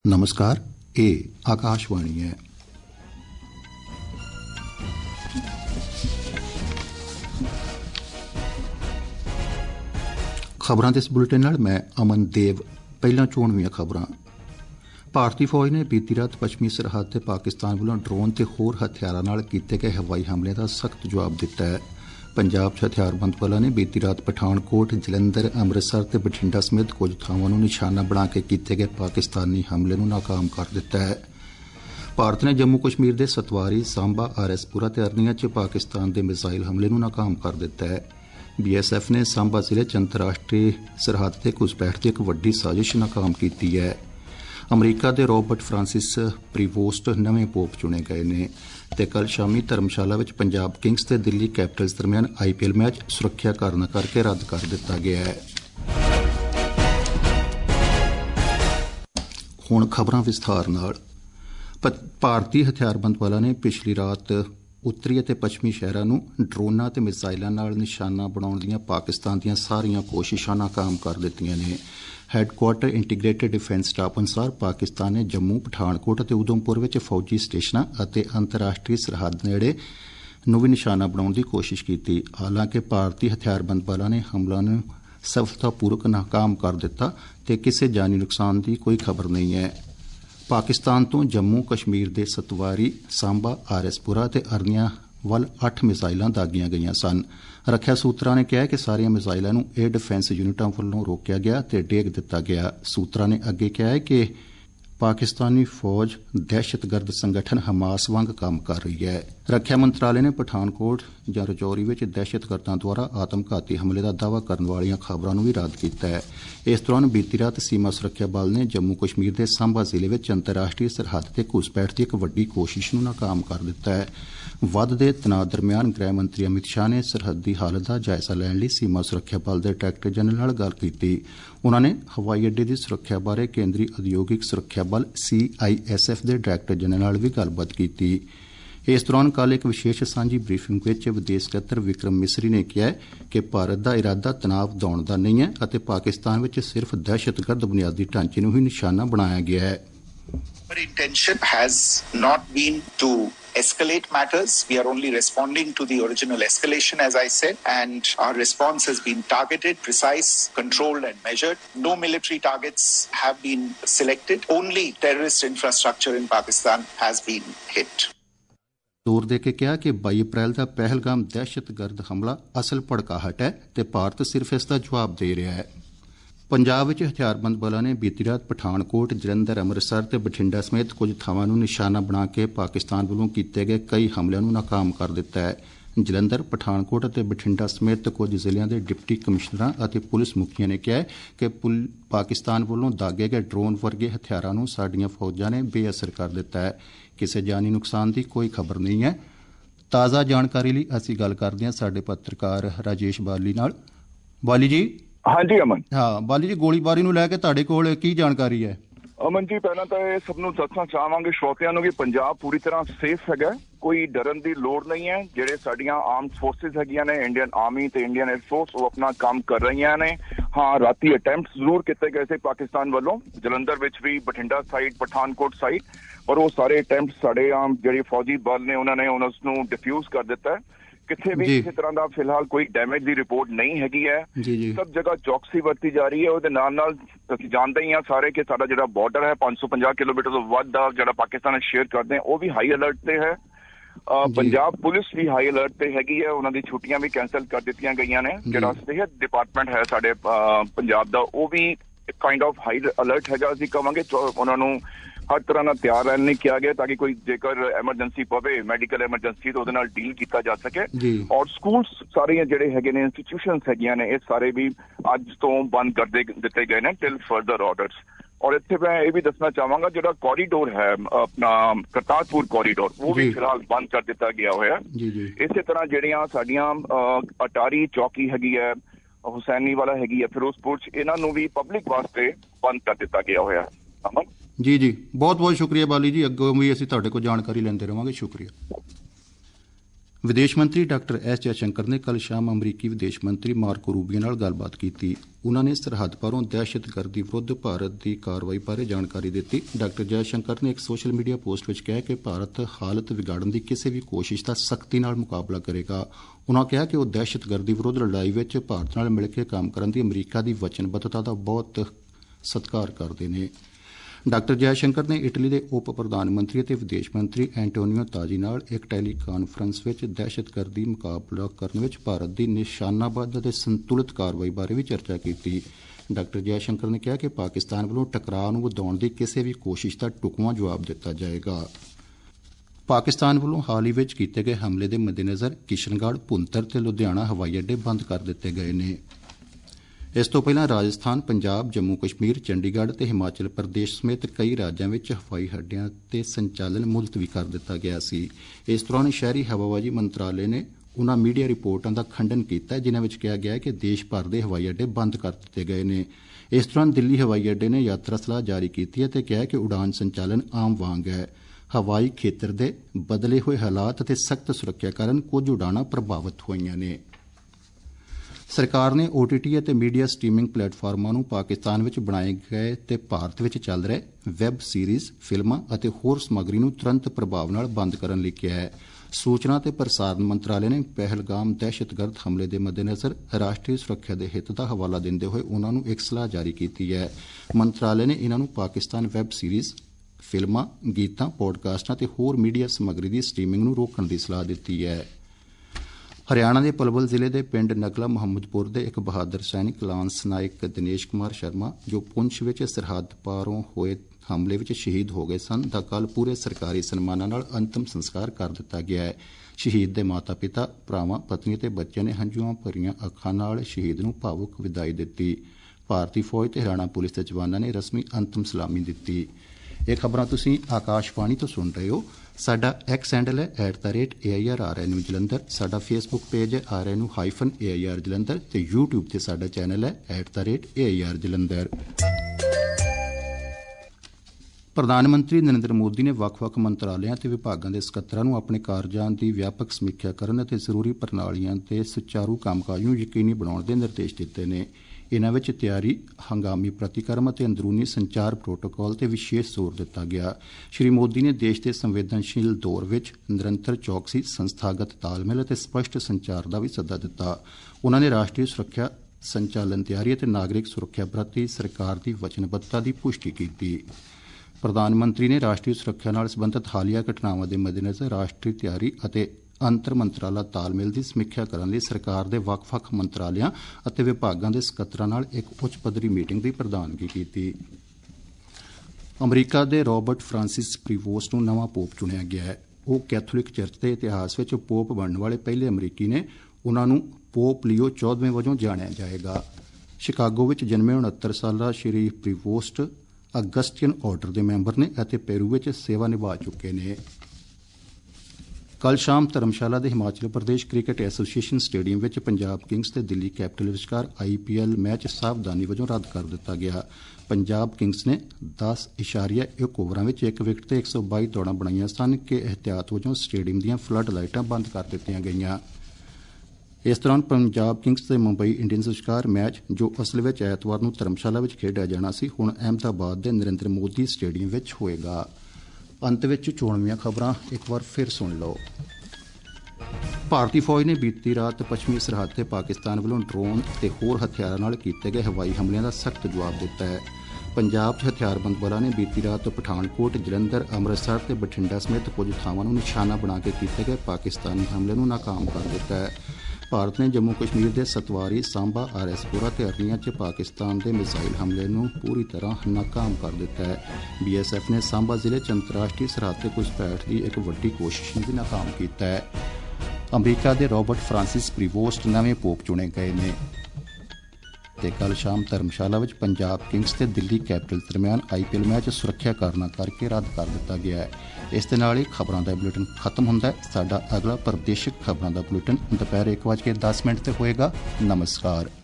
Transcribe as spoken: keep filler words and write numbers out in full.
नमस्कार, ये आकाशवाणी है। खबरां दे इस बुलेटिन नाल मैं अमन देव। पहलां चोणवीआं खबरां। भारतीय फौज ने बीती रात पश्चिमी सरहद ते पाकिस्तान वालों ड्रोन ते होर हथियारां नाल कीते गए हवाई हमले का सख्त जवाब दिता है। पंजाब च हथियारबंद बलों ने बीती रात पठानकोट, जलंधर, अमृतसर ते बठिंडा समेत कुछ थावां नूं निशाना बना के कीते गए पाकिस्तानी हमले नूं नाकाम कर दिता है। भारत ने जम्मू कश्मीर के सतवारी, सांबा, आरएसपुरा ते अरनिया च पाकिस्तान के मिसाइल हमले नूं नाकाम कर दिता है। बी एस एफ ने सांबा जिले च अंतर्राष्ट्रीय सरहद ते घुसपैठ की एक वड्डी साजिश नाकाम की है। अमरीका के रॉबर्ट फ्रांसिस प्रीवोस्ट नवे पोप चुने गए ने ते कल शामी धर्मशाला में पंजाब किंग्स ते दिल्ली कैपिटल्स दरमियान आई पी एल मैच सुरक्षा कारण करके रद्द कर दिता गया है। हुण खबरां विस्तार नाल। भारतीय हथियारबंद बलों ने पिछली रात उत्तरी ते पश्चिमी शहरां नूं ड्रोनां ते मिसाइलां नाल निशाना बनाउण दीआं पाकिस्तान दीआं सारीआं कोशिशां नाकाम कर दित्तिआं ने। हैडकुआर्टर इंटीग्रेटेड डिफेंस स्टाफ अनुसार पाकिस्तान ने जम्मू, पठानकोट ते उधमपुर विच फौजी स्टेशनां अते अंतर्राष्ट्रीय सरहद नेड़े नूं भी निशाना बनाउण दी कोशिश की। हालांकि भारतीय हथियारबंद बलों ने हमला नूं सफलतापूर्वक नाकाम कर दिता ते किसी जानी नुकसान की कोई खबर नहीं है। पाकिस्तान तो जम्मू कश्मीर के सतवारी, सांबा, आरएसपुरा ते अरनिया वल अठ मिसाइलां दागियां गईयां सन। रक्षा सूत्रां ने कहा कि सारियां मिसाइलां नूं एयर डिफेंस यूनिटां वल्लों रोकिया गया ते डेग दिता गया। सूत्रां ने अगे कहा कि पाकिस्तानी फौज दहशतगर्द संगठन हमास वांग काम कर रही है। रक्षा मंत्रालय ने पठानकोट या रजौरी में दहशतगर्दां द्वारा आत्मघाती हमले का दावा करने वाली खबरों को भी रद्द किया है। इस दौरान बीती रात सीमा सुरक्षा बल ने जम्मू कश्मीर के सांबा जिले में अंतर्राष्ट्रीय सरहद से घुसपैठ की एक वड्डी कोशिश नूं नाकाम कर दिता है। वधदे तनाव दरमियान गृह मंत्री अमित शाह ने सरहदी हालत का जायजा लैण लई सीमा सुरक्षा बल के डायरैक्टर जनरल नाल गल की। उन्होंने हवाई अड्डे की सुरक्षा बारे केंद्रीय उद्योगिक सुरक्षा बल सी आई एस एफ के डायरैक्टर जनरल नाल भी गलबात की। इस दौरान कल एक विशेष सांझी ब्रीफिंग विच विदेश सकत्तर विक्रम मिसरी ने कहा कि भारत का इरादा तनाव दौण का नहीं है और पाकिस्तान विच सिर्फ दहशतगर्द बुनियादी ढांचे नूं ही निशाना बनाया गया है। Our intention has not been to escalate matters. We are only responding to the original escalation, as I said, and our response has been targeted, precise, controlled and measured. No military targets have been selected. Only terrorist infrastructure in Pakistan has been hit. जोर दे के कहा कि by April का पहलगाम दहशतगर्द हमला असल भड़काहट है ते भारत सिर्फ इसका जवाब दे रहा है। पंजाब विच हथियारबंद बलों ने बीती रात पठानकोट, जलंधर, अमृतसर ते बठिंडा समेत कुछ थावां नूं निशाना बना के पाकिस्तान वालों कीते गए कई हमलों नूं नाकाम कर दिता है। जलंधर, पठानकोट ते बठिंडा समेत कुछ जिलों के डिप्टी कमिश्नरां अते पुलिस मुखियां ने कहा कि पाकिस्तान वालों दागे गए ड्रोन वर्गे हथियारां नूं साडीआं फौजां ने बेअसर कर दिता है। किसी जानी नुकसान की कोई खबर नहीं है। ताज़ा जानकारी लई असीं गल करदे हां साडे पत्रकार राजेश बाली नाल। बाली जी। हाँ जी अमन। हाँ बाली जी, गोलीबारी नूं लैके तुहाडे कोल की जानकारी है? अमन जी, पहला तो ये सब नूं दसना चाहांगे श्रोतिਆਂ ਨੂੰ कि पंजाब पूरी तरह सेफ है, कोई डरन की लोड़ नहीं है। ਜਿਹੜੇ ਸਾਡੀਆਂ ਆਰਮਡ ਫੋਰਸਿਸ ਹੈਗੀਆਂ ਨੇ, ਇੰਡੀਅਨ ਆਰਮੀ ਤੇ ਇੰਡੀਅਨ 에ਅਰ ਫੋਰਸ, ਉਹ ਆਪਣਾ ਕੰਮ ਕਰ ਰਹੀਆਂ ਨੇ। ਹਾਂ, ਰਾਤੀ ਅਟੈਂਪਟ ਜ਼ਰੂਰ ਕੀਤੇ ਗਏ ਸੀ ਪਾਕਿਸਤਾਨ ਵੱਲੋਂ, ਜਲੰਧਰ ਵਿੱਚ ਵੀ, ਬਠਿੰਡਾ ਸਾਈਡ, ਪਠਾਨਕੋਟ ਸਾਈਡ, ਪਰ ਉਹ ਸਾਰੇ ਅਟੈਂਪਟ ਸਾਡੇ ਆਮ ਜਿਹੜੇ ਫੌਜੀ ਬਲ ਨੇ ਉਹਨਾਂ ਨੇ ਉਹਨਾਂ ਨੂੰ ਡਿਫਿਊਜ਼ ਕਰ ਦਿੱਤਾ ਹੈ। किसी भी किसी तरह का फिलहाल कोई डैमेज की रिपोर्ट नहीं हैगी है। जी जी। सब जगह चौकसी वरती जा रही है। ਉਹਦੇ ਨਾਲ ਨਾਲ ਅਸੀਂ ਜਾਣਦੇ ਹੀ ਆ ਸਾਰੇ ਕਿ ਸਾਡਾ ਜਿਹੜਾ ਬਾਰਡਰ ਹੈ पाँच सौ पचास ਕਿਲੋਮੀਟਰ ਤੋਂ ਵੱਧ ਦਾ ਜਿਹੜਾ ਪਾਕਿਸਤਾਨ ਨਾਲ ਸ਼ੇਅਰ ਕਰਦੇ ਆ, ਉਹ ਵੀ ਹਾਈ ਅਲਰਟ ਤੇ ਹੈ। ਪੰਜਾਬ ਪੁਲਿਸ ਵੀ ਹਾਈ ਅਲਰਟ ਤੇ ਹੈਗੀ ਹੈ। ਉਹਨਾਂ ਦੀ ਛੁੱਟੀਆਂ ਵੀ ਕੈਂਸਲ ਕਰ ਦਿੱਤੀਆਂ ਗਈਆਂ ਨੇ। ਜਿਹੜਾ ਸਿਹਤ ਡਿਪਾਰਟਮੈਂਟ ਹੈ ਸਾਡੇ ਪੰਜਾਬ ਦਾ, ਉਹ ਵੀ ਕਾਈਂਡ ਆਫ ਹਾਈ ਅਲਰਟ ਹੈਗਾ। ਅਸੀਂ ਕਵਾਂਗੇ ਉਹਨਾਂ ਨੂੰ हर तरह ना तैयार रहने नहीं किया गया ताकि कोई जेकर एमरजेंसी पवे, मैडिकल एमरजेंसी, तो उहदे नाल डील किया जा सके। और स्कूल सारे जिहड़े हैगे ने, इंस्टीट्यूशनस हैगियां ने, ये सारे भी अज तो बंद कर दे दिते गए ने टिल फर्दर ऑर्डर्स। और इत्थे मैं ये भी दसना चाहांगा जिहड़ा कॉरीडोर है अपना करतारपुर कॉरीडोर, वो भी फिलहाल बंद कर दिता गया होया। इसे तरह जिहड़ियां साडियां अटारी चौकी हैगी है, हुसैनी वाला हैगी है, फिरोजपुर, इन्हां नूं भी पब्लिक वास्ते बंद कर दिता गया होया। अमन जी जी, बहुत बहुत शुक्रिया बाली जी। अगों भी असीं तुहाडे कोल जानकारी लैंदे रहांगे। शुक्रिया। ਵਿਦੇਸ਼ ਮੰਤਰੀ ਡਾਕਟਰ ਐਸ ਜੈਸ਼ੰਕਰ ਨੇ ਕੱਲ੍ਹ ਸ਼ਾਮ ਅਮਰੀਕੀ ਵਿਦੇਸ਼ ਮੰਤਰੀ ਮਾਰਕੋ ਰੂਬੀਓ ਨਾਲ ਗੱਲਬਾਤ ਕੀਤੀ। ਉਨ੍ਹਾਂ ਨੇ ਸਰਹੱਦ ਪਾਰੋਂ ਦਹਿਸ਼ਤਗਰਦੀ ਵਿਰੁੱਧ ਭਾਰਤ ਦੀ ਕਾਰਵਾਈ ਬਾਰੇ ਜਾਣਕਾਰੀ ਦਿੱਤੀ। ਡਾਕਟਰ ਜੈਸ਼ੰਕਰ ਨੇ ਇੱਕ ਸੋਸ਼ਲ ਮੀਡੀਆ ਪੋਸਟ ਵਿੱਚ ਕਿਹਾ ਕਿ ਭਾਰਤ ਹਾਲਤ ਵਿਗਾੜਨ ਦੀ ਕਿਸੇ ਵੀ ਕੋਸ਼ਿਸ਼ ਦਾ ਸਖਤੀ ਨਾਲ ਮੁਕਾਬਲਾ ਕਰੇਗਾ। ਉਨ੍ਹਾਂ ਕਿਹਾ ਕਿ ਉਹ ਦਹਿਸ਼ਤਗਰਦੀ ਵਿਰੁੱਧ ਲੜਾਈ ਵਿੱਚ ਭਾਰਤ ਨਾਲ ਮਿਲ ਕੇ ਕੰਮ ਕਰਨ ਦੀ ਅਮਰੀਕਾ ਦੀ ਵਚਨਬੱਧਤਾ ਦਾ ਬਹੁਤ ਸਤਿਕਾਰ ਕਰਦੇ ਨੇ। ਡਾਕਟਰ ਜੈਸ਼ੰਕਰ ਨੇ ਇਟਲੀ ਦੇ ਉਪ ਪ੍ਰਧਾਨ ਮੰਤਰੀ ਅਤੇ ਵਿਦੇਸ਼ ਮੰਤਰੀ ਐਂਟੋਨੀਓ ਤਾਜੀ ਨਾਲ ਇੱਕ ਟੈਲੀ ਕਾਨਫਰੰਸ ਵਿੱਚ ਦਹਿਸ਼ਤਗਰਦੀ ਮੁਕਾਬਲਾ ਕਰਨ ਵਿੱਚ ਭਾਰਤ ਦੀ ਨਿਸ਼ਾਨਾਬੱਧ ਅਤੇ ਸੰਤੁਲਿਤ ਕਾਰਵਾਈ ਬਾਰੇ ਵੀ ਚਰਚਾ ਕੀਤੀ। ਡਾਕਟਰ ਜੈਸ਼ੰਕਰ ਨੇ ਕਿਹਾ ਕਿ ਪਾਕਿਸਤਾਨ ਵੱਲੋਂ ਟਕਰਾਅ ਨੂੰ ਵਧਾਉਣ ਦੀ ਕਿਸੇ ਵੀ ਕੋਸ਼ਿਸ਼ ਦਾ ਢੁਕਵਾਂ ਜਵਾਬ ਦਿੱਤਾ ਜਾਏਗਾ। ਪਾਕਿਸਤਾਨ ਵੱਲੋਂ ਹਾਲ ਹੀ ਵਿੱਚ ਕੀਤੇ ਗਏ ਹਮਲੇ ਦੇ ਮੱਦੇਨਜ਼ਰ ਕਿਸ਼ਨਗੜ੍ਹ, ਭੁੰਤਰ ਤੇ ਲੁਧਿਆਣਾ ਹਵਾਈ ਅੱਡੇ ਬੰਦ ਕਰ ਦਿੱਤੇ ਗਏ ਨੇ। ਇਸ ਤੋਂ ਪਹਿਲਾਂ ਰਾਜਸਥਾਨ, ਪੰਜਾਬ, ਜੰਮੂ ਕਸ਼ਮੀਰ, ਚੰਡੀਗੜ੍ਹ ਤੇ ਹਿਮਾਚਲ ਪ੍ਰਦੇਸ਼ ਸਮੇਤ ਕਈ ਰਾਜਾਂ ਵਿੱਚ ਹਵਾਈ ਅੱਡਿਆਂ ਤੇ ਸੰਚਾਲਨ ਮੁਲਤਵੀ ਕਰ ਦਿੱਤਾ ਗਿਆ ਸੀ। ਇਸ ਦੌਰਾਨ ਸ਼ਹਿਰੀ ਹਵਾਬਾਜ਼ੀ ਮੰਤਰਾਲੇ ਨੇ ਉਨ੍ਹਾਂ ਮੀਡੀਆ ਰਿਪੋਰਟਾਂ ਦਾ ਖੰਡਨ ਕੀਤਾ ਜਿਨ੍ਹਾਂ ਵਿੱਚ ਕਿਹਾ ਗਿਆ ਕਿ ਦੇਸ਼ ਭਰ ਦੇ ਹਵਾਈ ਅੱਡੇ ਬੰਦ ਕਰ ਦਿੱਤੇ ਗਏ ਨੇ। ਇਸ ਦੌਰਾਨ ਦਿੱਲੀ ਹਵਾਈ ਅੱਡੇ ਨੇ ਯਾਤਰਾ ਸਲਾਹ ਜਾਰੀ ਕੀਤੀ ਅਤੇ ਕਿਹਾ ਕਿ ਉਡਾਨ ਸੰਚਾਲਨ ਆਮ ਵਾਂਗ ਹੈ। ਹਵਾਈ ਖੇਤਰ ਦੇ ਬਦਲੇ ਹੋਏ ਹਾਲਾਤ ਅਤੇ ਸਖਤ ਸੁਰੱਖਿਆ ਕਾਰਨ ਕੁਝ ਉਡਾਣਾਂ ਪ੍ਰਭਾਵਿਤ ਹੋਈਆਂ ਨੇ। ਸਰਕਾਰ ਨੇ ਓ ਟੀ ਟੀ ਅਤੇ ਮੀਡੀਆ ਸਟ੍ਰੀਮਿੰਗ ਪਲੇਟਫਾਰਮਾਂ ਨੂੰ ਪਾਕਿਸਤਾਨ ਵਿੱਚ ਬਣਾਏ ਗਏ ਤੇ ਭਾਰਤ ਵਿੱਚ ਚੱਲ ਰਹੇ ਵੈਬ ਸੀਰੀਜ਼, ਫਿਲਮਾਂ ਅਤੇ ਹੋਰ ਸਮੱਗਰੀ ਨੂੰ ਤੁਰੰਤ ਪ੍ਰਭਾਵ ਨਾਲ ਬੰਦ ਕਰਨ ਲਈ ਕਿਹਾ ਹੈ। ਸੂਚਨਾ ਤੇ ਪ੍ਰਸਾਰਣ ਮੰਤਰਾਲੇ ਨੇ ਪਹਿਲਗਾਮ ਦਹਿਸ਼ਤਗਰਦ ਹਮਲੇ ਦੇ ਮੱਦੇਨਜ਼ਰ ਰਾਸ਼ਟਰੀ ਸੁਰੱਖਿਆ ਦੇ ਹਿੱਤ ਦਾ ਹਵਾਲਾ ਦਿੰਦੇ ਹੋਏ ਉਨ੍ਹਾਂ ਨੂੰ ਇੱਕ ਸਲਾਹ ਜਾਰੀ ਕੀਤੀ ਹੈ। ਮੰਤਰਾਲੇ ਨੇ ਇਨ੍ਹਾਂ ਨੂੰ ਪਾਕਿਸਤਾਨ ਵੈਬ ਸੀਰੀਜ਼, ਫਿਲਮਾਂ, ਗੀਤਾਂ, ਪੋਡਕਾਸਟਾਂ ਤੇ ਹੋਰ ਮੀਡੀਆ ਸਮੱਗਰੀ ਦੀ ਸਟ੍ਰੀਮਿੰਗ ਨੂੰ ਰੋਕਣ ਦੀ ਸਲਾਹ ਦਿੱਤੀ ਹੈ। ਹਰਿਆਣਾ ਦੇ ਪਲਵਲ ਜ਼ਿਲ੍ਹੇ ਦੇ ਪਿੰਡ ਨਗਲਾ ਮੁਹੰਮਦਪੁਰ ਦੇ ਇੱਕ ਬਹਾਦਰ ਸੈਨਿਕ ਲਾਂਸ ਨਾਇਕ ਦਿਨੇਸ਼ ਕੁਮਾਰ ਸ਼ਰਮਾ, ਜੋ ਪੁੰਛ ਵਿੱਚ ਸਰਹੱਦ ਪਾਰੋਂ ਹੋਏ ਹਮਲੇ ਵਿੱਚ ਸ਼ਹੀਦ ਹੋ ਗਏ ਸਨ, ਦਾ ਕੱਲ੍ਹ ਪੂਰੇ ਸਰਕਾਰੀ ਸਨਮਾਨਾਂ ਨਾਲ ਅੰਤਮ ਸੰਸਕਾਰ ਕਰ ਦਿੱਤਾ ਗਿਆ ਹੈ। ਸ਼ਹੀਦ ਦੇ ਮਾਤਾ-ਪਿਤਾ, ਭਰਾਵਾਂ, ਪਤਨੀ ਅਤੇ ਬੱਚਿਆਂ ਨੇ ਹੰਝੂਆਂ ਭਰੀਆਂ ਅੱਖਾਂ ਨਾਲ ਸ਼ਹੀਦ ਨੂੰ ਭਾਵੁਕ ਵਿਦਾਈ ਦਿੱਤੀ। ਭਾਰਤੀ ਫੌਜ ਤੇ ਹਰਿਆਣਾ ਪੁਲਿਸ ਦੇ ਜਵਾਨਾਂ ਨੇ ਰਸਮੀ ਅੰਤਮ ਸਲਾਮੀ ਦਿੱਤੀ। ਇਹ ਖਬਰਾਂ ਤੁਸੀਂ ਆਕਾਸ਼ਵਾਣੀ ਤੋਂ ਸੁਣ ਰਹੇ ਹੋ। ਸਾਡਾ ਐਕਸ ਹੈਂਡਲ ਹੈ at the rate A I R R N U Jalandhar. ਸਾਡਾ ਫੇਸਬੁੱਕ ਪੇਜ ਹੈ R N U hyphen A I R Jalandhar ਤੇ ਯੂਟਿਊਬ ਤੇ ਸਾਡਾ ਚੈਨਲ ਹੈ at the rate A I R Jalandhar. ਪ੍ਰਧਾਨ ਮੰਤਰੀ ਨਰਿੰਦਰ ਮੋਦੀ ਨੇ ਵੱਖ-ਵੱਖ ਮੰਤਰਾਲਿਆਂ ਤੇ ਵਿਭਾਗਾਂ ਦੇ ਸਕੱਤਰਾਂ ਨੂੰ ਆਪਣੇ ਕਾਰਜਾਂ ਦੀ ਵਿਆਪਕ ਸਮੀਖਿਆ ਕਰਨ ਅਤੇ ਜ਼ਰੂਰੀ ਪ੍ਰਣਾਲੀਆਂ ਤੇ ਸੁਚਾਰੂ ਕੰਮਕਾਜ ਨੂੰ ਯਕੀਨੀ ਬਣਾਉਣ ਦੇ ਨਿਰਦੇਸ਼ ਦਿੱਤੇ ਨੇ। ਇਨ੍ਹਾਂ ਵਿੱਚ ਤਿਆਰੀ, ਹੰਗਾਮੀ ਪ੍ਰਤੀਕਰਮ ਅਤੇ ਅੰਦਰੂਨੀ ਸੰਚਾਰ ਪ੍ਰੋਟੋਕਾਲ ਤੇ ਵਿਸ਼ੇਸ਼ ਜ਼ੋਰ ਦਿੱਤਾ ਗਿਆ। ਸ਼੍ਰੀ ਮੋਦੀ ਨੇ ਦੇਸ਼ ਦੇ ਸੰਵੇਦਨਸ਼ੀਲ ਦੌਰ ਵਿੱਚ ਨਿਰੰਤਰ ਚੌਕਸੀ, ਸੰਸਥਾਗਤ ਤਾਲਮੇਲ ਅਤੇ ਸਪਸ਼ਟ ਸੰਚਾਰ ਦਾ ਵੀ ਸੱਦਾ ਦਿੱਤਾ। ਉਨ੍ਹਾਂ ਨੇ ਰਾਸ਼ਟਰੀ ਸੁਰੱਖਿਆ ਸੰਚਾਲਨ ਤਿਆਰੀ ਅਤੇ ਨਾਗਰਿਕ ਸੁਰੱਖਿਆ ਪ੍ਰਤੀ ਸਰਕਾਰ ਦੀ ਵਚਨਬੱਧਤਾ ਦੀ ਪੁਸ਼ਟੀ ਕੀਤੀ। ਪ੍ਰਧਾਨ ਮੰਤਰੀ ਨੇ ਰਾਸ਼ਟਰੀ ਸੁਰੱਖਿਆ ਨਾਲ ਸਬੰਧਤ ਹਾਲੀਆ ਘਟਨਾਵਾਂ ਦੇ ਮੱਦੇਨਜ਼ਰ ਰਾਸ਼ਟਰੀ ਤਿਆਰੀ ਅਤੇ ਅੰਤਰ ਮੰਤਰਾਲਾ ਤਾਲਮੇਲ ਦੀ ਸਮੀਖਿਆ ਕਰਨ ਲਈ ਸਰਕਾਰ ਦੇ ਵੱਖ-ਵੱਖ ਮੰਤਰਾਲਿਆਂ ਅਤੇ ਵਿਭਾਗਾਂ ਦੇ ਸਕੱਤਰਾਂ ਨਾਲ ਇੱਕ ਉੱਚ ਪੱਧਰੀ ਮੀਟਿੰਗ ਦੀ ਪ੍ਰਧਾਨਗੀ ਕੀਤੀ। ਅਮਰੀਕਾ ਦੇ ਰਾਬਰਟ ਫਰਾਂਸਿਸ ਪ੍ਰੀਵੋਸਟ ਨੂੰ ਨਵਾਂ ਪੋਪ ਚੁਣਿਆ ਗਿਆ ਹੈ। ਉਹ ਕੈਥੋਲਿਕ ਚਰਚ ਦੇ ਇਤਿਹਾਸ ਵਿੱਚ ਪੋਪ ਬਣਨ ਵਾਲੇ ਪਹਿਲੇ ਅਮਰੀਕੀ ਨੇ। ਉਨ੍ਹਾਂ ਨੂੰ ਪੋਪ ਲੀਓ ਚੌਦਵੇਂ ਵਜੋਂ ਜਾਣਿਆ ਜਾਏਗਾ। ਸ਼ਿਕਾਗੋ ਵਿੱਚ ਜਨਮੇ ਉਣੱਤਰ ਸਾਲਾ ਸ਼੍ਰੀ ਪ੍ਰੀਵੋਸਟ ਅਗਸਟੀਅਨ ਆਰਡਰ ਦੇ ਮੈਂਬਰ ਨੇ ਅਤੇ ਪੇਰੂ ਵਿੱਚ ਸੇਵਾ ਨਿਭਾ ਚੁੱਕੇ ਨੇ। ਕੱਲ੍ਹ ਸ਼ਾਮ ਧਰਮਸ਼ਾਲਾ ਦੇ Himachal Pradesh cricket association stadium ਵਿੱਚ ਪੰਜਾਬ ਕਿੰਗਸ ਤੇ ਦਿੱਲੀ ਕੈਪੀਟਲ ਵਿਚਕਾਰ ਆਈ ਪੀ ਐਲ ਮੈਚ ਸਾਵਧਾਨੀ ਵਜੋਂ ਰੱਦ ਕਰ ਦਿੱਤਾ ਗਿਆ। ਪੰਜਾਬ ਕਿੰਗਸ ਨੇ ਦਸ ਇਸ਼ਾਰੀਆ ਇੱਕ ਓਵਰਾਂ ਵਿੱਚ ਇੱਕ ਵਿਕਟ ਤੇ ਇੱਕ ਸੌ ਬਾਈ ਦੌੜਾਂ ਬਣਾਈਆਂ ਸਨ ਕਿ ਇਹਤਿਆਤ ਵਜੋਂ ਸਟੇਡੀਅਮ ਦੀਆਂ ਫਲੱਡ ਲਾਈਟਾਂ ਬੰਦ ਕਰ ਦਿੱਤੀਆਂ ਗਈਆਂ। ਇਸ ਦੌਰਾਨ ਪੰਜਾਬ ਕਿੰਗਸ ਤੇ ਮੁੰਬਈ ਇੰਡੀਅਨਜ਼ ਵਿਚਕਾਰ ਮੈਚ, ਜੋ ਅਸਲ ਵਿੱਚ ਐਤਵਾਰ ਨੂੰ ਧਰਮਸ਼ਾਲਾ ਵਿੱਚ ਖੇਡਿਆ ਜਾਣਾ ਸੀ, ਹੁਣ ਅਹਿਮਦਾਬਾਦ ਦੇ ਨਰਿੰਦਰ ਮੋਦੀ ਸਟੇਡੀਅਮ ਵਿੱਚ ਹੋਏਗਾ। ਅੰਤ ਵਿੱਚ ਚੋਣਵੀਆਂ ਖਬਰਾਂ ਇੱਕ ਵਾਰ ਫਿਰ ਸੁਣ ਲਓ। ਭਾਰਤੀ ਫੌਜ ਨੇ ਬੀਤੀ ਰਾਤ ਪੱਛਮੀ ਸਰਹੱਦ ਤੇ ਪਾਕਿਸਤਾਨ ਵੱਲੋਂ ਡਰੋਨ ਤੇ ਹੋਰ ਹਥਿਆਰਾਂ ਨਾਲ ਕੀਤੇ ਗਏ ਹਵਾਈ ਹਮਲਿਆਂ ਦਾ ਸਖਤ ਜਵਾਬ ਦਿੱਤਾ ਹੈ। ਪੰਜਾਬ 'ਚ ਹਥਿਆਰਬੰਦ ਬਲਾਂ ਨੇ ਬੀਤੀ ਰਾਤ ਪਠਾਨਕੋਟ, ਜਲੰਧਰ, ਅੰਮ੍ਰਿਤਸਰ ਤੇ ਬਠਿੰਡਾ ਸਮੇਤ ਕੁਝ ਥਾਵਾਂ ਨੂੰ ਨਿਸ਼ਾਨਾ ਬਣਾ ਕੇ ਕੀਤੇ ਗਏ ਪਾਕਿਸਤਾਨੀ ਹਮਲੇ ਨੂੰ ਨਾਕਾਮ ਕਰ ਦਿੱਤਾ ਹੈ। ਭਾਰਤ ਨੇ ਜੰਮੂ ਕਸ਼ਮੀਰ ਦੇ ਸਤਵਾਰੀ, ਸਾਂਬਾ, ਆਰ ਐਸ ਪੁਰਾ ਤੇ ਅਰਨੀਆ 'ਚ ਪਾਕਿਸਤਾਨ ਦੇ ਮਿਜ਼ਾਈਲ ਹਮਲੇ ਨੂੰ ਪੂਰੀ ਤਰ੍ਹਾਂ ਨਾਕਾਮ ਕਰ ਦਿੱਤਾ ਹੈ। ਬੀ ਐਸ ਐਫ ਨੇ ਸਾਂਬਾ ਜ਼ਿਲ੍ਹੇ 'ਚ ਅੰਤਰਰਾਸ਼ਟਰੀ ਸਰਹੱਦ ਤੇ ਘੁਸਪੈਠ ਦੀ ਇੱਕ ਵੱਡੀ ਕੋਸ਼ਿਸ਼ ਨੂੰ ਵੀ ਨਾਕਾਮ ਕੀਤਾ ਹੈ। ਅਮਰੀਕਾ ਦੇ ਰਾਬਰਟ ਫਰਾਂਸਿਸ ਪ੍ਰੀਵੋਸਟ ਨਵੇਂ ਪੋਪ ਚੁਣੇ ਗਏ ਨੇ ਤੇ ਕੱਲ੍ਹ ਸ਼ਾਮ ਧਰਮਸ਼ਾਲਾ ਵਿੱਚ ਪੰਜਾਬ ਕਿੰਗਸ ਤੇ ਦਿੱਲੀ ਕੈਪੀਟਲਸ ਦਰਮਿਆਨ ਆਈ ਪੀ ਐਲ ਮੈਚ ਸੁਰੱਖਿਆ ਕਾਰਨਾਂ ਕਰਕੇ ਰੱਦ ਕਰ ਦਿੱਤਾ ਗਿਆ ਹੈ। ਇਸ ਦੇ ਨਾਲ ਹੀ ਖਬਰਾਂ ਦਾ ਬੁਲੇਟਿਨ ਖਤਮ ਹੁੰਦਾ ਹੈ। ਸਾਡਾ ਅਗਲਾ ਪ੍ਰਦੇਸ਼ਿਕ ਖਬਰਾਂ ਦਾ ਬੁਲੇਟਿਨ ਦੁਪਹਿਰ ਇੱਕ ਵੱਜ ਕੇ ਦਸ ਮਿੰਟ ਤੇ ਹੋਏਗਾ। ਨਮਸਕਾਰ।